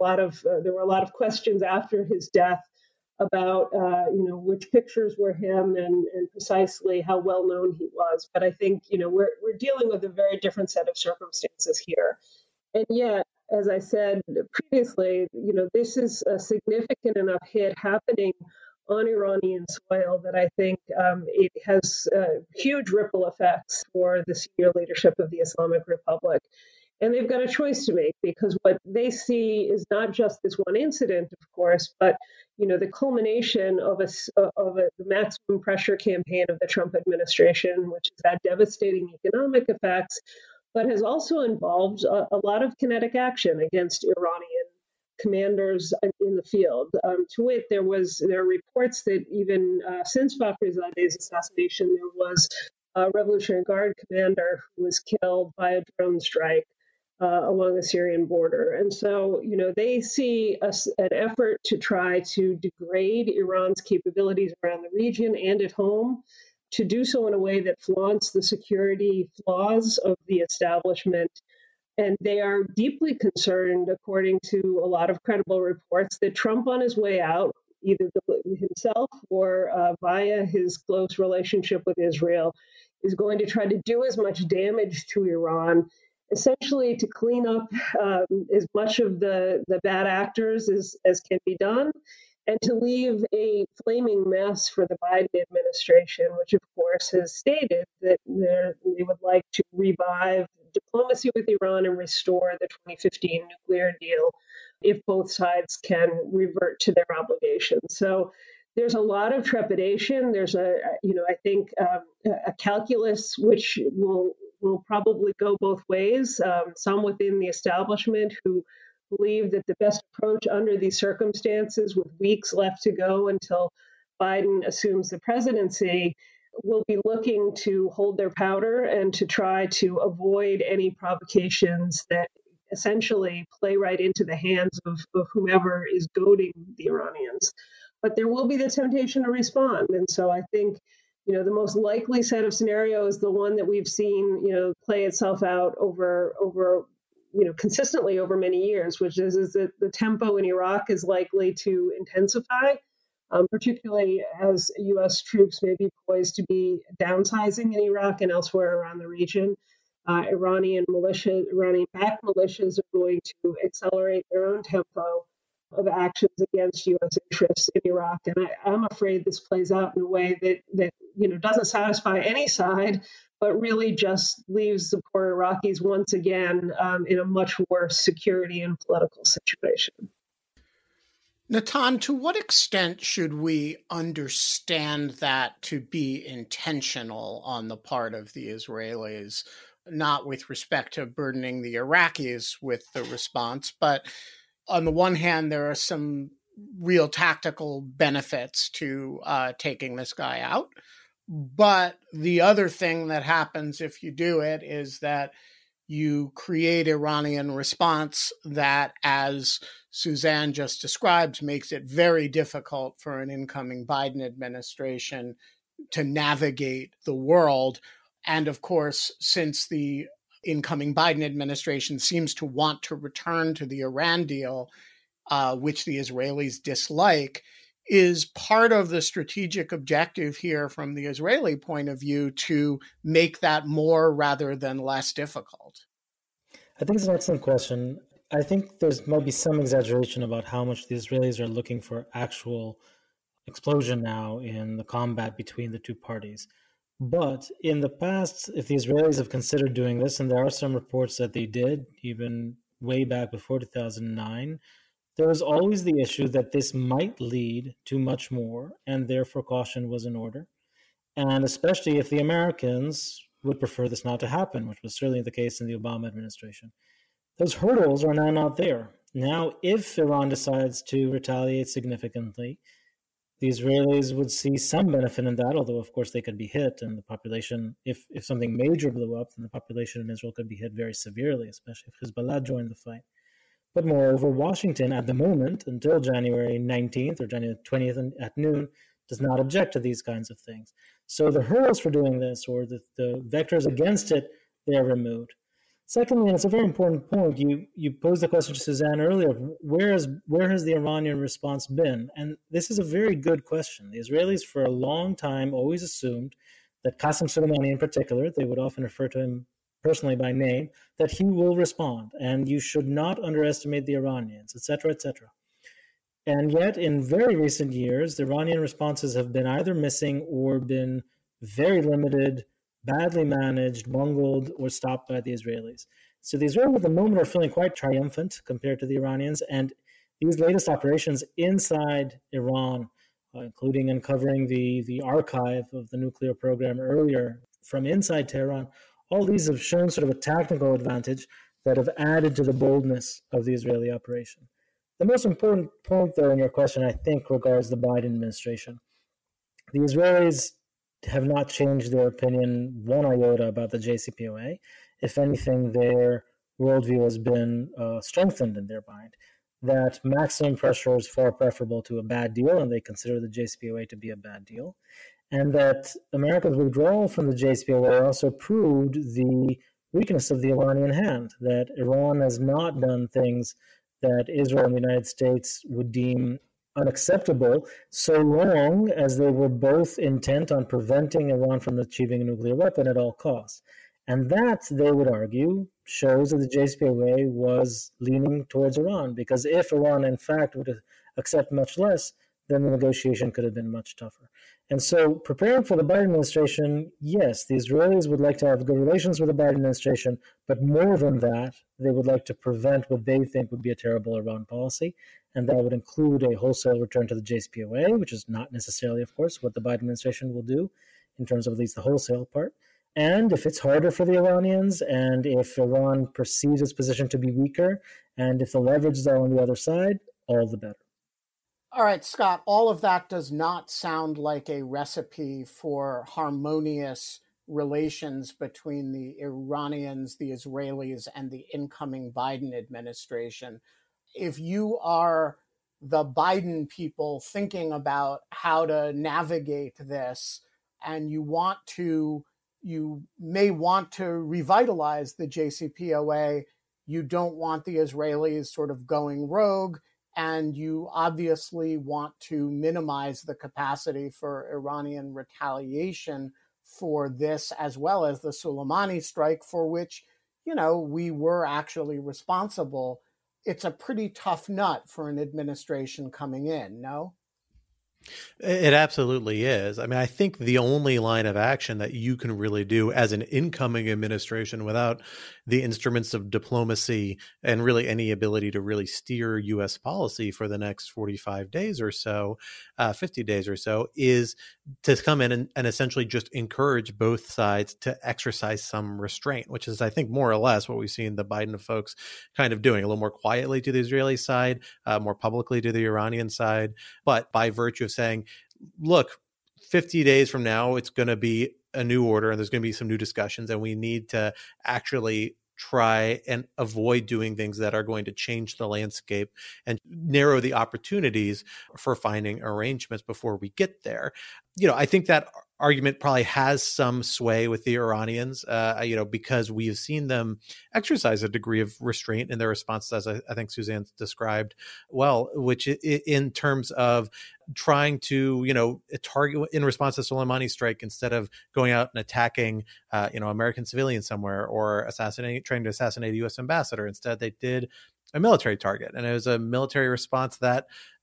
a lot of questions after his death about which pictures were him and precisely how well known he was. But I think we're dealing with a very different set of circumstances here. And yet, as I said previously, this is a significant enough hit happening on Iranian soil that I think it has huge ripple effects for the senior leadership of the Islamic Republic. And they've got a choice to make, because what they see is not just this one incident, of course, but the culmination of the maximum pressure campaign of the Trump administration, which has had devastating economic effects, but has also involved a lot of kinetic action against Iranian commanders in the field. To wit, there are reports that even since Fakhrizadeh's assassination, there was a Revolutionary Guard commander who was killed by a drone strike along the Syrian border. And so, they see an effort to try to degrade Iran's capabilities around the region and at home, to do so in a way that flaunts the security flaws of the establishment. And they are deeply concerned, according to a lot of credible reports, that Trump on his way out, either himself or via his close relationship with Israel, is going to try to do as much damage to Iran, essentially to clean up as much of the bad actors as can be done, and to leave a flaming mess for the Biden administration, which of course has stated that they would like to revive diplomacy with Iran and restore the 2015 nuclear deal if both sides can revert to their obligations. So there's a lot of trepidation. There's a calculus which will probably go both ways. Some within the establishment who believe that the best approach under these circumstances, with weeks left to go until Biden assumes the presidency, will be looking to hold their powder and to try to avoid any provocations that essentially play right into the hands of whomever is goading the Iranians. But there will be the temptation to respond. And so I think, the most likely set of scenarios is the one that we've seen, play itself out over consistently over many years, which is that the tempo in Iraq is likely to intensify, particularly as U.S. troops may be poised to be downsizing in Iraq and elsewhere around the region. Iranian-backed militias are going to accelerate their own tempo of actions against U.S. interests in Iraq. And I'm afraid this plays out in a way that doesn't satisfy any side, but really just leaves the poor Iraqis once again in a much worse security and political situation. Natan, to what extent should we understand that to be intentional on the part of the Israelis, not with respect to burdening the Iraqis with the response, but on the one hand, there are some real tactical benefits to taking this guy out. But the other thing that happens if you do it is that you create Iranian response that, as Suzanne just described, makes it very difficult for an incoming Biden administration to navigate the world. And of course, since the incoming Biden administration seems to want to return to the Iran deal, which the Israelis dislike, is part of the strategic objective here from the Israeli point of view to make that more rather than less difficult? I think it's an excellent question. I think there's might be some exaggeration about how much the Israelis are looking for actual explosion now in the combat between the two parties. But in the past, if the Israelis have considered doing this, and there are some reports that they did, even way back before 2009, there was always the issue that this might lead to much more, and therefore caution was in order. And especially if the Americans would prefer this not to happen, which was certainly the case in the Obama administration. Those hurdles are now not there. Now, if Iran decides to retaliate significantly, the Israelis would see some benefit in that, although, of course, they could be hit, and the population, if something major blew up, then the population in Israel could be hit very severely, especially if Hezbollah joined the fight. But moreover, Washington, at the moment, until January 19th or January 20th at noon, does not object to these kinds of things. So the hurdles for doing this, or the vectors against it, they are removed. Secondly, and it's a very important point, you posed the question to Suzanne earlier, where has the Iranian response been? And this is a very good question. The Israelis, for a long time, always assumed that Qasem Soleimani in particular, they would often refer to him personally by name, that he will respond, and you should not underestimate the Iranians, etc., etc. And yet, in very recent years, the Iranian responses have been either missing or been very limited, badly managed, bungled, or stopped by the Israelis. So the Israelis at the moment are feeling quite triumphant compared to the Iranians, and these latest operations inside Iran, including uncovering the archive of the nuclear program earlier from inside Tehran, all these have shown sort of a tactical advantage that have added to the boldness of the Israeli operation. The most important point, though, in your question, I think, regards the Biden administration. The Israelis have not changed their opinion one iota about the JCPOA. If anything, their worldview has been strengthened in their mind, that maximum pressure is far preferable to a bad deal, and they consider the JCPOA to be a bad deal. And that America's withdrawal from the JCPOA also proved the weakness of the Iranian hand, that Iran has not done things that Israel and the United States would deem unacceptable, so long as they were both intent on preventing Iran from achieving a nuclear weapon at all costs. And that, they would argue, shows that the JCPOA was leaning towards Iran, because if Iran, in fact, would accept much less, then the negotiation could have been much tougher. And so preparing for the Biden administration, yes, the Israelis would like to have good relations with the Biden administration, but more than that, they would like to prevent what they think would be a terrible Iran policy. And that would include a wholesale return to the JCPOA, which is not necessarily, of course, what the Biden administration will do in terms of at least the wholesale part. And if it's harder for the Iranians, and if Iran perceives its position to be weaker, and if the leverage is all on the other side, all the better. All right, Scott, all of that does not sound like a recipe for harmonious relations between the Iranians, the Israelis, and the incoming Biden administration. If you are the Biden people thinking about how to navigate this, and you may want to revitalize the JCPOA, you don't want the Israelis sort of going rogue, and you obviously want to minimize the capacity for Iranian retaliation for this, as well as the Soleimani strike, for which, we were actually responsible. It's a pretty tough nut for an administration coming in, no? It absolutely is. I mean, I think the only line of action that you can really do as an incoming administration without the instruments of diplomacy and really any ability to really steer U.S. policy for the next 45 days or so, 50 days or so, is to come in and essentially just encourage both sides to exercise some restraint, which is, I think, more or less what we've seen the Biden folks kind of doing, a little more quietly to the Israeli side, more publicly to the Iranian side, but by virtue of saying, look, 50 days from now, it's going to be a new order and there's going to be some new discussions, and we need to actually try and avoid doing things that are going to change the landscape and narrow the opportunities for finding arrangements before we get there. I think that argument probably has some sway with the Iranians, because we have seen them exercise a degree of restraint in their responses, as I think Suzanne described well, which in terms of trying to, target in response to Soleimani's strike, instead of going out and attacking, American civilians somewhere or trying to assassinate a U.S. ambassador. Instead, they did a military target, and it was a military response that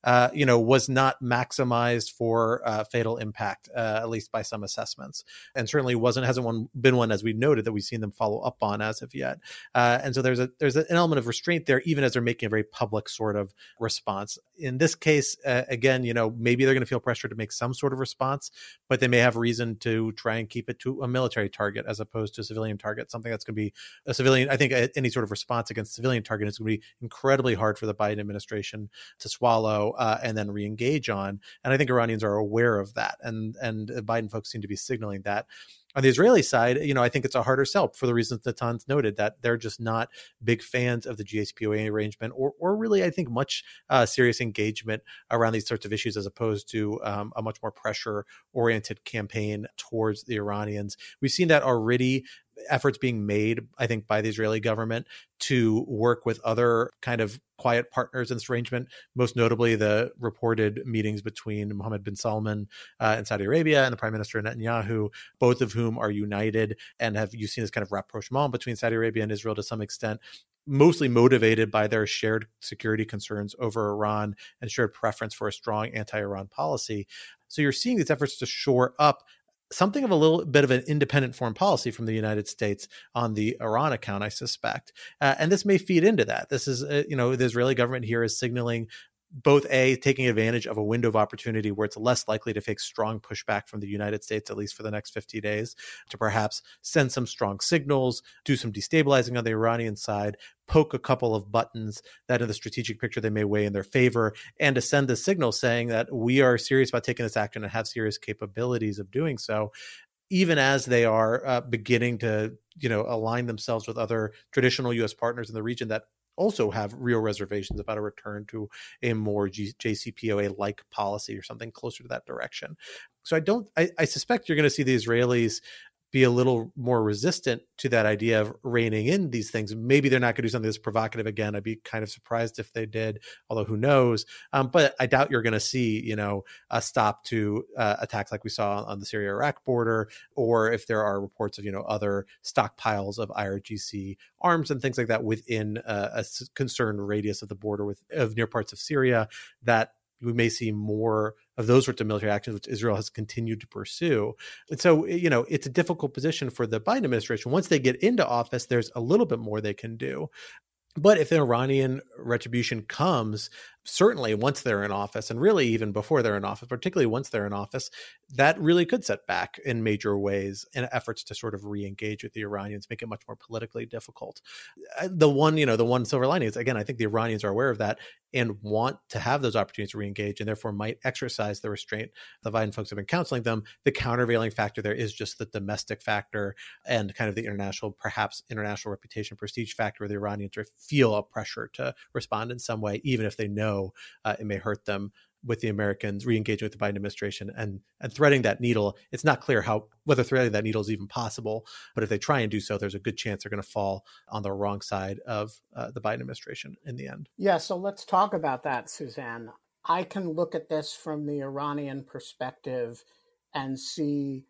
was not maximized for fatal impact, at least by some assessments, and certainly hasn't been one, as we noted, that we've seen them follow up on as of yet. And so there's an element of restraint there, even as they're making a very public sort of response. In this case, again, maybe they're going to feel pressure to make some sort of response, but they may have reason to try and keep it to a military target as opposed to a civilian target, something that's going to be a civilian. I think any sort of response against a civilian target is going to be incredibly hard for the Biden administration to swallow and then re-engage on. And I think Iranians are aware of that. And Biden folks seem to be signaling that. On the Israeli side, I think it's a harder sell for the reasons that Tan's noted, that they're just not big fans of the JCPOA arrangement or really, I think, much serious engagement around these sorts of issues, as opposed to a much more pressure-oriented campaign towards the Iranians. We've seen that already. Efforts being made, I think, by the Israeli government to work with other kind of quiet partners in this arrangement, most notably the reported meetings between Mohammed bin Salman in Saudi Arabia and the Prime Minister Netanyahu, both of whom are united and you've seen this kind of rapprochement between Saudi Arabia and Israel to some extent, mostly motivated by their shared security concerns over Iran and shared preference for a strong anti-Iran policy. So you're seeing these efforts to shore up something of a little bit of an independent foreign policy from the United States on the Iran account, I suspect. And this may feed into that. This is, the Israeli government here is signaling both taking advantage of a window of opportunity where it's less likely to face strong pushback from the United States, at least for the next 50 days, to perhaps send some strong signals, do some destabilizing on the Iranian side, poke a couple of buttons that in the strategic picture they may weigh in their favor, and to send the signal saying that we are serious about taking this action and have serious capabilities of doing so, even as they are beginning to, align themselves with other traditional U.S. partners in the region that also have real reservations about a return to a more JCPOA-like policy or something closer to that direction. So I suspect you're going to see the Israelis be a little more resistant to that idea of reining in these things. Maybe they're not going to do something that's provocative again. I'd be kind of surprised if they did, although who knows. But I doubt you're going to see, a stop to attacks like we saw on the Syria-Iraq border, or if there are reports of, other stockpiles of IRGC arms and things like that within a concerned radius of the border of near parts of Syria, that we may see more of those sorts of military actions, which Israel has continued to pursue. And so, it's a difficult position for the Biden administration. Once they get into office, there's a little bit more they can do. But if the Iranian retribution comes, certainly once they're in office, and really even before they're in office, particularly once they're in office, that really could set back in major ways in efforts to sort of re-engage with the Iranians, make it much more politically difficult. The one silver lining is, again, I think the Iranians are aware of that and want to have those opportunities to re-engage, and therefore might exercise the restraint. The Biden folks have been counseling them. The countervailing factor there is just the domestic factor and kind of the international reputation, prestige factor, where the Iranians feel a pressure to respond in some way, even if they know it may hurt them with the Americans re-engaging with the Biden administration and threading that needle. It's not clear whether threading that needle is even possible, but if they try and do so, there's a good chance they're going to fall on the wrong side of the Biden administration in the end. Yeah, so let's talk about that, Suzanne. I can look at this from the Iranian perspective and see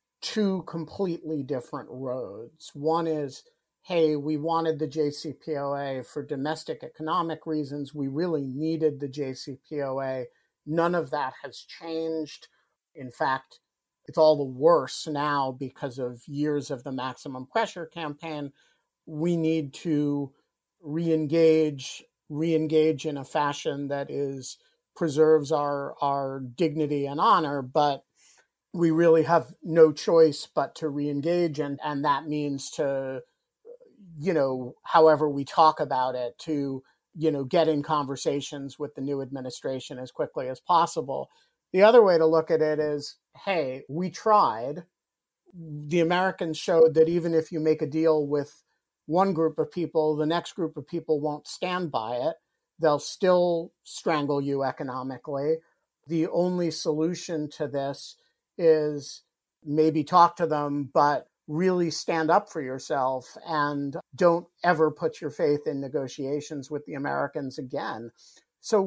two completely different roads. One is, hey, we wanted the JCPOA for domestic economic reasons. We really needed the JCPOA. None of that has changed. In fact, it's all the worse now because of years of the maximum pressure campaign. We need to re-engage in a fashion that preserves our dignity and honor, but we really have no choice but to re-engage, and that means to, however we talk about it, to, get in conversations with the new administration as quickly as possible. The other way to look at it is, hey, we tried. The Americans showed that even if you make a deal with one group of people, the next group of people won't stand by it. They'll still strangle you economically. The only solution to this is maybe talk to them, but really stand up for yourself and don't ever put your faith in negotiations with the Americans again. So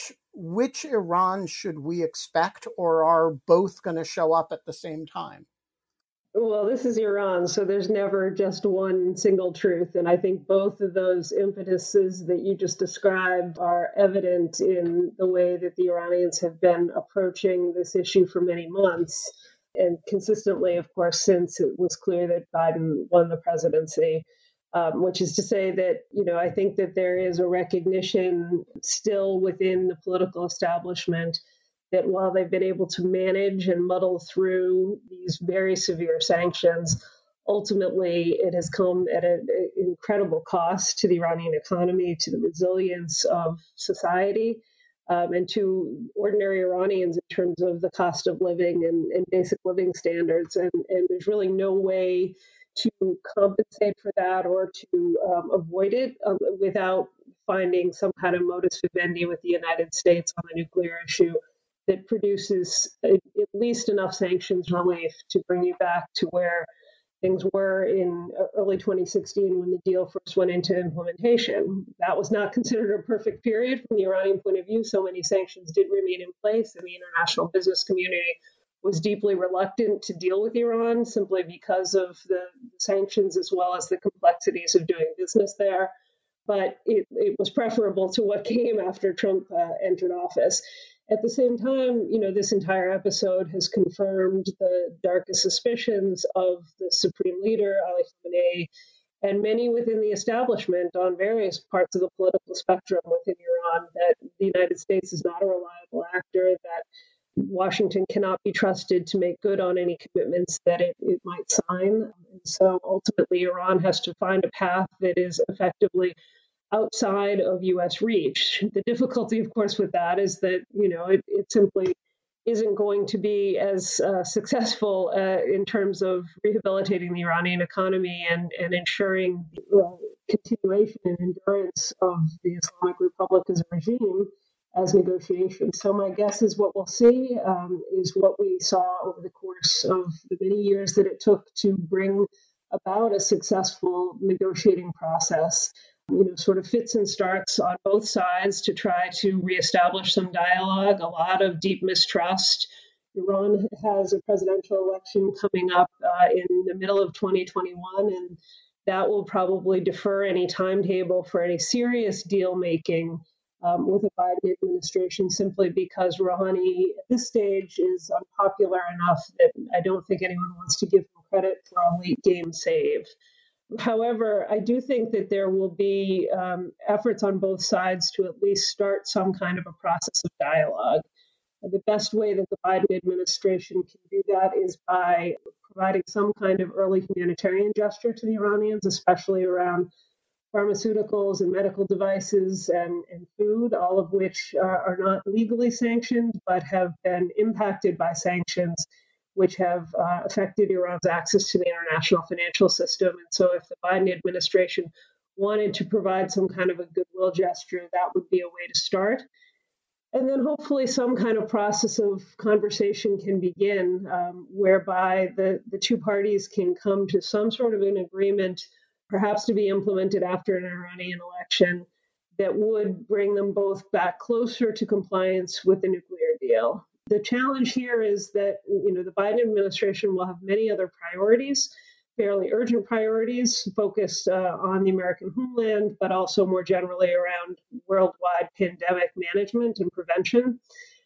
which Iran should we expect, or are both going to show up at the same time? Well, this is Iran, so there's never just one single truth. And I think both of those impetuses that you just described are evident in the way that the Iranians have been approaching this issue for many months. And consistently, of course, since it was clear that Biden won the presidency, which is to say that, I think that there is a recognition still within the political establishment that while they've been able to manage and muddle through these very severe sanctions, ultimately it has come at an incredible cost to the Iranian economy, to the resilience of society, and to ordinary Iranians in terms of the cost of living and basic living standards. And there's really no way to compensate for that or to avoid it without finding some kind of modus vivendi with the United States on the nuclear issue that produces at least enough sanctions relief to bring you back to where things were in early 2016 when the deal first went into implementation. That was not considered a perfect period from the Iranian point of view. So many sanctions did remain in place, and the international business community was deeply reluctant to deal with Iran simply because of the sanctions as well as the complexities of doing business there. But it was preferable to what came after Trump entered office. At the same time, this entire episode has confirmed the darkest suspicions of the supreme leader, Ali Khamenei, and many within the establishment on various parts of the political spectrum within Iran, that the United States is not a reliable actor, that Washington cannot be trusted to make good on any commitments that it might sign. And so ultimately, Iran has to find a path that is effectively outside of U.S. reach. The difficulty, of course, with that is that, it simply isn't going to be as successful in terms of rehabilitating the Iranian economy and ensuring continuation and endurance of the Islamic Republic as a regime as negotiations. So my guess is what we'll see is what we saw over the course of the many years that it took to bring about a successful negotiating process. Sort of fits and starts on both sides to try to reestablish some dialogue, a lot of deep mistrust. Iran has a presidential election coming up in the middle of 2021, and that will probably defer any timetable for any serious deal making with the Biden administration, simply because Rouhani at this stage is unpopular enough that I don't think anyone wants to give him credit for a late game save. However, I do think that there will be efforts on both sides to at least start some kind of a process of dialogue. The best way that the Biden administration can do that is by providing some kind of early humanitarian gesture to the Iranians, especially around pharmaceuticals and medical devices and food, all of which are not legally sanctioned, but have been impacted by sanctions which have affected Iran's access to the international financial system. And so if the Biden administration wanted to provide some kind of a goodwill gesture, that would be a way to start. And then hopefully some kind of process of conversation can begin whereby the two parties can come to some sort of an agreement, perhaps to be implemented after an Iranian election, that would bring them both back closer to compliance with the nuclear deal. The challenge here is that, the Biden administration will have many other priorities, fairly urgent priorities focused on the American homeland, but also more generally around worldwide pandemic management and prevention.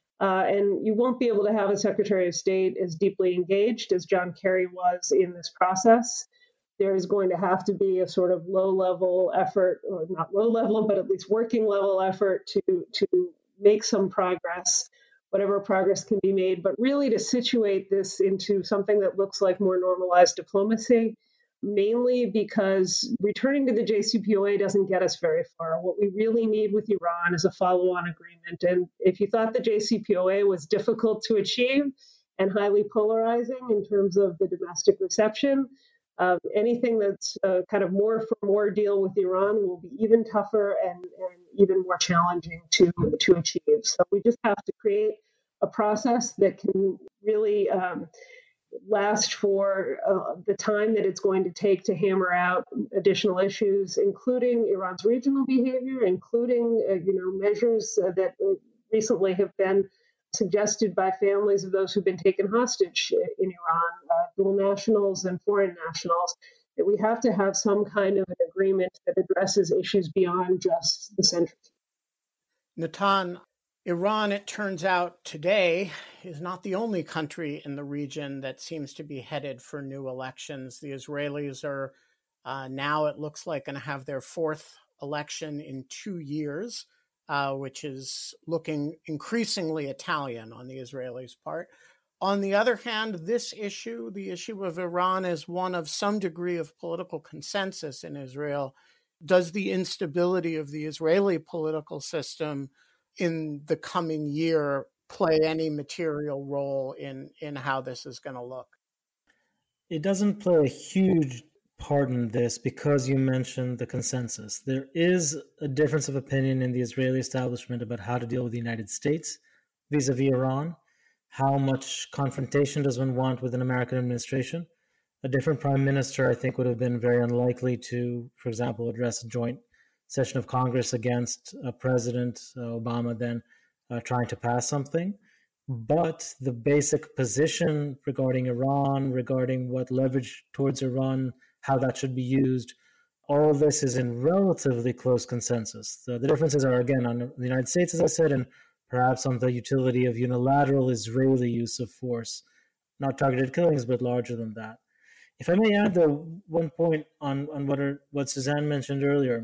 And you won't be able to have a Secretary of State as deeply engaged as John Kerry was in this process. There is going to have to be a sort of low-level effort, or not low-level, but at least working-level effort to make some progress, whatever progress can be made, but really to situate this into something that looks like more normalized diplomacy, mainly because returning to the JCPOA doesn't get us very far. What we really need with Iran is a follow-on agreement. And if you thought the JCPOA was difficult to achieve and highly polarizing in terms of the domestic reception, Anything that's kind of more for more deal with Iran will be even tougher and even more challenging to achieve. So we just have to create a process that can really last for the time that it's going to take to hammer out additional issues, including Iran's regional behavior, including measures that recently have been suggested by families of those who've been taken hostage in Iran, dual nationals and foreign nationals, that we have to have some kind of an agreement that addresses issues beyond just the centrifuge. Natan, Iran, it turns out today, is not the only country in the region that seems to be headed for new elections. The Israelis are now, it looks like, going to have their fourth election in 2 years, which is looking increasingly Italian on the Israelis' part. On the other hand, this issue, the issue of Iran, is one of some degree of political consensus in Israel. Does the instability of the Israeli political system in the coming year play any material role in how this is going to look? It doesn't play a huge part in this because you mentioned the consensus. There is a difference of opinion in the Israeli establishment about how to deal with the United States vis-a-vis Iran. How much confrontation does one want with an American administration? A different prime minister, I think, would have been very unlikely to, for example, address a joint session of Congress against President Obama then trying to pass something. But the basic position regarding Iran, regarding what leverage towards Iran, how that should be used, all of this is in relatively close consensus. The differences are, again, on the United States, as I said, and perhaps on the utility of unilateral Israeli use of force, not targeted killings, but larger than that. If I may add, though, one point on what Suzanne mentioned earlier,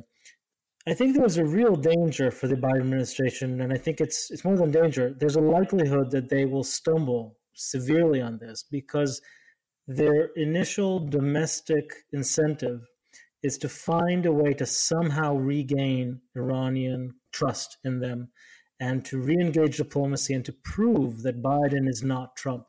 I think there's a real danger for the Biden administration, and I think it's more than danger. There's a likelihood that they will stumble severely on this because their initial domestic incentive is to find a way to somehow regain Iranian trust in them and to re-engage diplomacy and to prove that Biden is not Trump.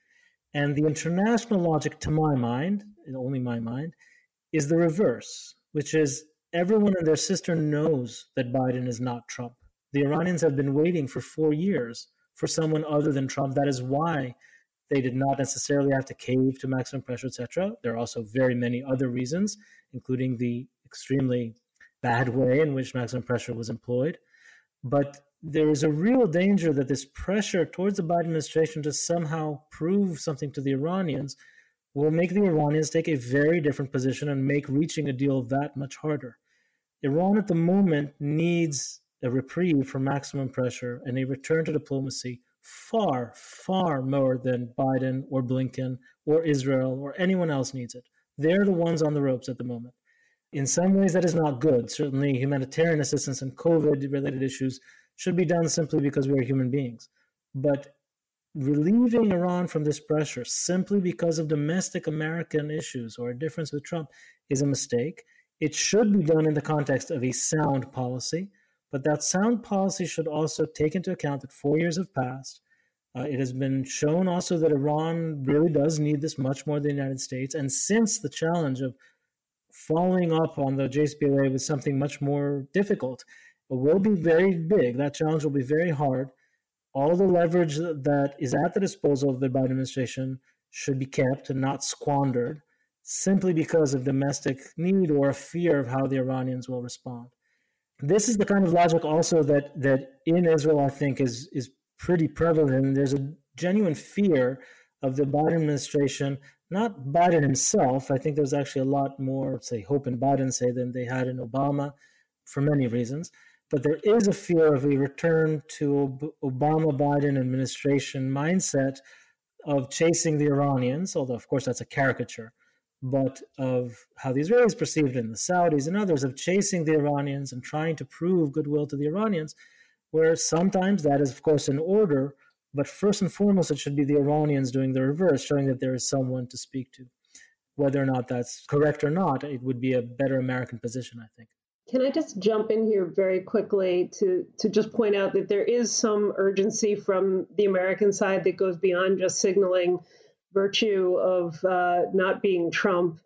And the international logic, to my mind, and only my mind, is the reverse, which is everyone and their sister knows that Biden is not Trump. The Iranians have been waiting for 4 years for someone other than Trump. That is why they did not necessarily have to cave to maximum pressure, etc. There are also very many other reasons, including the extremely bad way in which maximum pressure was employed. But there is a real danger that this pressure towards the Biden administration to somehow prove something to the Iranians will make the Iranians take a very different position and make reaching a deal that much harder. Iran at the moment needs a reprieve from maximum pressure and a return to diplomacy far, far more than Biden or Blinken or Israel or anyone else needs it. They're the ones on the ropes at the moment. In some ways, that is not good. Certainly, humanitarian assistance and COVID-related issues should be done simply because we are human beings. But relieving Iran from this pressure simply because of domestic American issues or a difference with Trump is a mistake. It should be done in the context of a sound policy, but that sound policy should also take into account that 4 years have passed. It has been shown also that Iran really does need this much more than the United States. And since the challenge of following up on the JCPOA with something much more difficult will be very big, that challenge will be very hard. All the leverage that is at the disposal of the Biden administration should be kept and not squandered simply because of domestic need or a fear of how the Iranians will respond. This is the kind of logic also that in Israel, I think, is pretty prevalent. And there's a genuine fear of the Biden administration, not Biden himself. I think there's actually a lot more, say, hope in Biden, say, than they had in Obama for many reasons. But there is a fear of a return to Obama-Biden administration mindset of chasing the Iranians, although, of course, that's a caricature, but of how the Israelis perceived it, and the Saudis and others, of chasing the Iranians and trying to prove goodwill to the Iranians, where sometimes that is, of course, in order, but first and foremost, it should be the Iranians doing the reverse, showing that there is someone to speak to. Whether or not that's correct or not, it would be a better American position, I think. Can I just jump in here very quickly to just point out that there is some urgency from the American side that goes beyond just signaling virtue of not being Trump.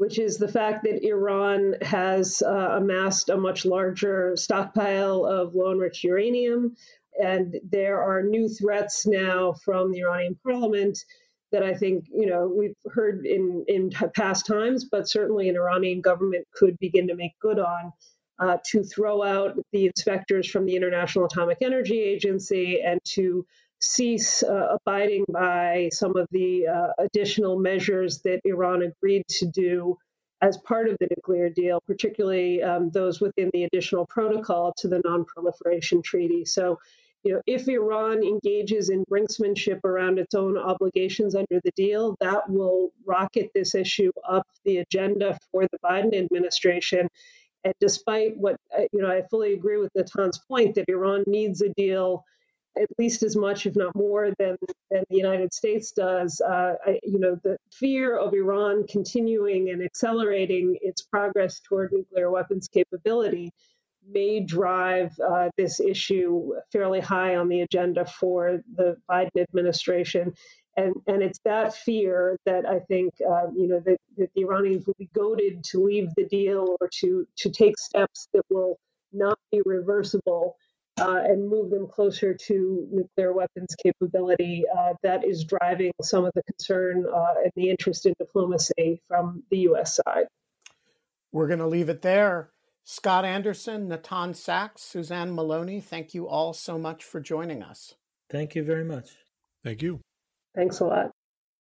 which is the fact that Iran has amassed a much larger stockpile of low-enriched uranium. And there are new threats now from the Iranian parliament that I think, we've heard in past times, but certainly an Iranian government could begin to make good on, to throw out the inspectors from the International Atomic Energy Agency and to cease abiding by some of the additional measures that Iran agreed to do as part of the nuclear deal, particularly those within the additional protocol to the Non-Proliferation Treaty. So, if Iran engages in brinksmanship around its own obligations under the deal, that will rocket this issue up the agenda for the Biden administration. And despite what, I fully agree with Natan's point that Iran needs a deal at least as much, if not more, than the United States does. The fear of Iran continuing and accelerating its progress toward nuclear weapons capability may drive this issue fairly high on the agenda for the Biden administration. And it's that fear that I think, that the Iranians will be goaded to leave the deal or to take steps that will not be reversible and move them closer to nuclear weapons capability. That is driving some of the concern and the interest in diplomacy from the U.S. side. We're going to leave it there. Scott Anderson, Natan Sachs, Suzanne Maloney, thank you all so much for joining us. Thank you very much. Thank you. Thanks a lot.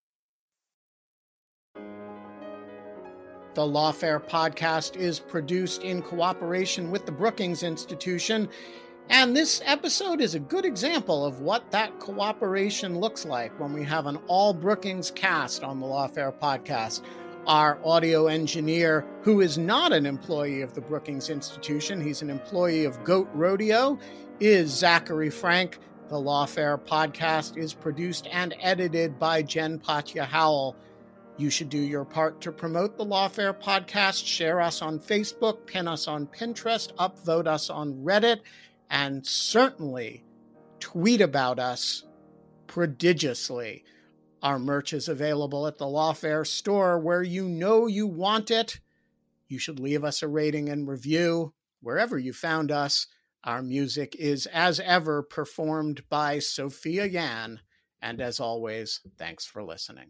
The Lawfare podcast is produced in cooperation with the Brookings Institution, and this episode is a good example of what that cooperation looks like when we have an all Brookings cast on the Lawfare podcast. Our audio engineer, who is not an employee of the Brookings Institution, he's an employee of Goat Rodeo, is Zachary Frank. The Lawfare podcast is produced and edited by Jen Patja Howell. You should do your part to promote the Lawfare podcast. Share us on Facebook, pin us on Pinterest, upvote us on Reddit, and certainly tweet about us prodigiously. Our merch is available at the Lawfare store where you know you want it. You should leave us a rating and review wherever you found us. Our music is, as ever, performed by Sophia Yan. And as always, thanks for listening.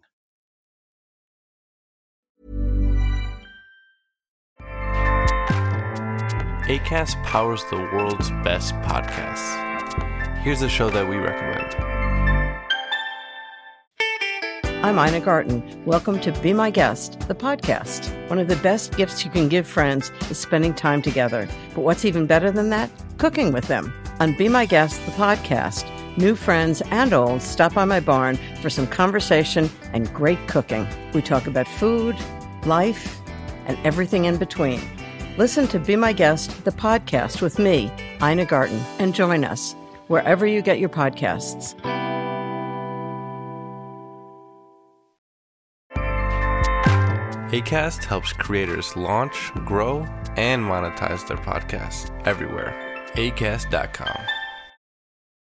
Acast powers the world's best podcasts. Here's a show that we recommend. I'm Ina Garten. Welcome to Be My Guest, the podcast. One of the best gifts you can give friends is spending time together. But what's even better than that? Cooking with them. On Be My Guest, the podcast, new friends and old stop by my barn for some conversation and great cooking. We talk about food, life, and everything in between. Listen to Be My Guest, the podcast with me, Ina Garten, and join us wherever you get your podcasts. Acast helps creators launch, grow, and monetize their podcasts everywhere. Acast.com.